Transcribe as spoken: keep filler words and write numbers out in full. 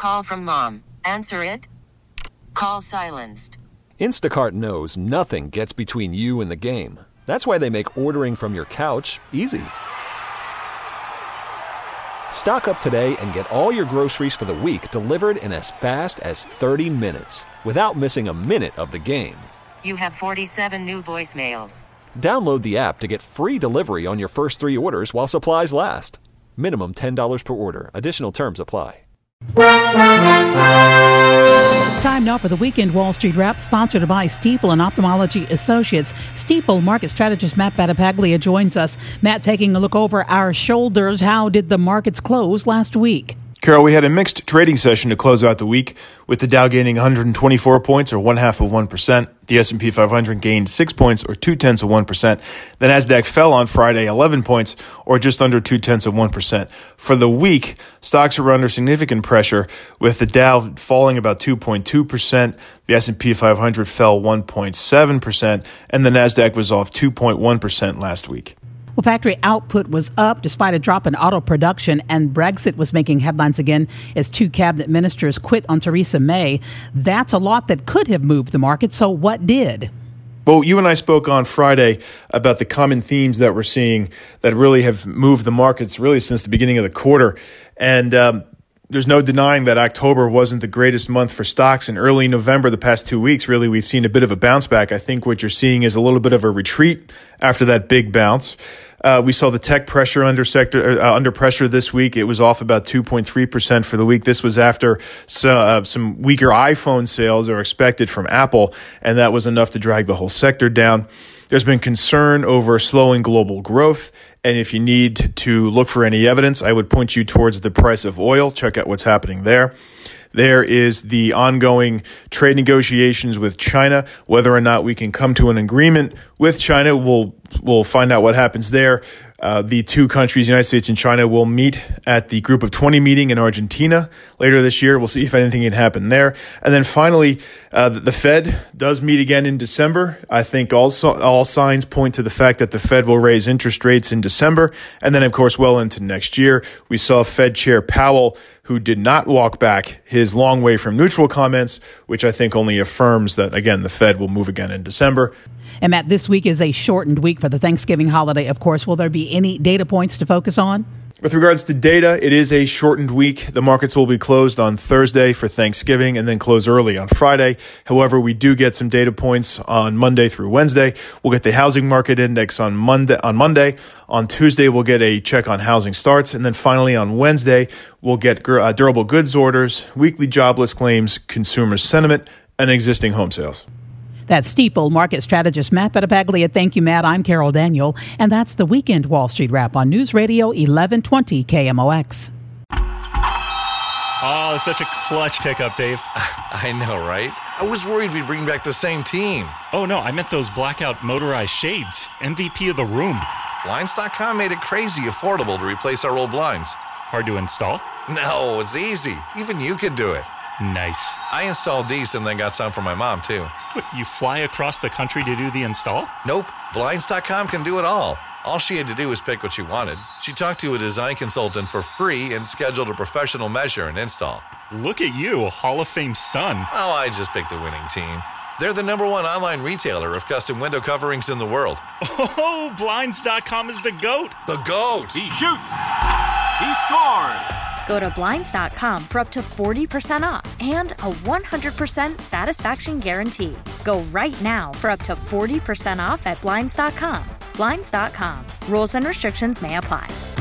call from mom. Answer it. Call silenced. Instacart knows nothing gets between you and the game. That's why they make ordering from your couch easy. Stock up today and get all your groceries for the week delivered in as fast as thirty minutes without missing a minute of the game. You have forty-seven new voicemails. Download the app to get free delivery on your first three orders while supplies last. Minimum ten dollars per order. Additional terms apply. Time now for the Weekend Wall Street Wrap, sponsored by Stifel and Ophthalmology Associates. Stifel market strategist Matt Battipaglia joins us. Matt, taking a look over our shoulders, how did the markets close last week? Carol, we had a mixed trading session to close out the week, with the Dow gaining one hundred twenty-four points, or one half of one percent. The S and P five hundred gained six points, or two tenths of one percent. The Nasdaq fell on Friday eleven points, or just under two tenths of one percent. For the week, stocks were under significant pressure, with the Dow falling about two point two percent. The S and P five hundred fell one point seven percent, and the Nasdaq was off two point one percent last week. Well, factory output was up despite a drop in auto production, and Brexit was making headlines again as two cabinet ministers quit on Theresa May. That's a lot that could have moved the market, so what did? Well, you and I spoke on Friday about the common themes that we're seeing that really have moved the markets really since the beginning of the quarter. And um, there's no denying that October wasn't the greatest month for stocks. In early November, the past two weeks, really, we've seen a bit of a bounce back. I think what you're seeing is a little bit of a retreat after that big bounce. Uh, we saw the tech pressure under sector uh, under pressure this week. It was off about two point three percent for the week. This was after so, uh, some weaker iPhone sales are expected from Apple, and that was enough to drag the whole sector down. There's been concern over slowing global growth, and if you need to look for any evidence, I would point you towards the price of oil. Check out what's happening there. There is the ongoing trade negotiations with China. Whether or not we can come to an agreement with China, we'll we'll find out what happens there. Uh, the two countries, United States and China, will meet at the Group of twenty meeting in Argentina later this year. We'll see if anything can happen there. And then finally, uh, the Fed does meet again in December. I think also all signs point to the fact that the Fed will raise interest rates in December. And then, of course, well into next year. We saw Fed Chair Powell, who did not walk back his long way from neutral comments, which I think only affirms that, again, the Fed will move again in December. And Matt, this week is a shortened week for the Thanksgiving holiday, of course. Will there be any data points to focus on? With regards to data, it is a shortened week. The markets will be closed on Thursday for Thanksgiving and then close early on Friday. However, we do get some data points on Monday through Wednesday. We'll get the housing market index on Monday. On Monday, on Tuesday, we'll get a check on housing starts. And then finally on Wednesday, we'll get uh, durable goods orders, weekly jobless claims, consumer sentiment, and existing home sales. That's Stifel market strategist Matt Battipaglia. Thank you, Matt. I'm Carol Daniel, and that's the Weekend Wall Street Wrap on News Radio eleven twenty K M O X. Oh, such a clutch pickup, Dave. I know, right? I was worried we'd bring back the same team. Oh, no, I meant those blackout motorized shades. M V P of the room. Blinds dot com made it crazy affordable to replace our old blinds. Hard to install? No, it's easy. Even you could do it. Nice. I installed these and then got some for my mom, too. What, you fly across the country to do the install? Nope. Blinds dot com can do it all. All she had to do was pick what she wanted. She talked to a design consultant for free and scheduled a professional measure and install. Look at you, a Hall of Fame son. Oh, I just picked the winning team. They're the number one online retailer of custom window coverings in the world. Oh, Blinds dot com is the GOAT. The GOAT. He shoots. He scores. Go to Blinds dot com for up to forty percent off and a one hundred percent satisfaction guarantee. Go right now for up to forty percent off at Blinds dot com. Blinds dot com. Rules and restrictions may apply.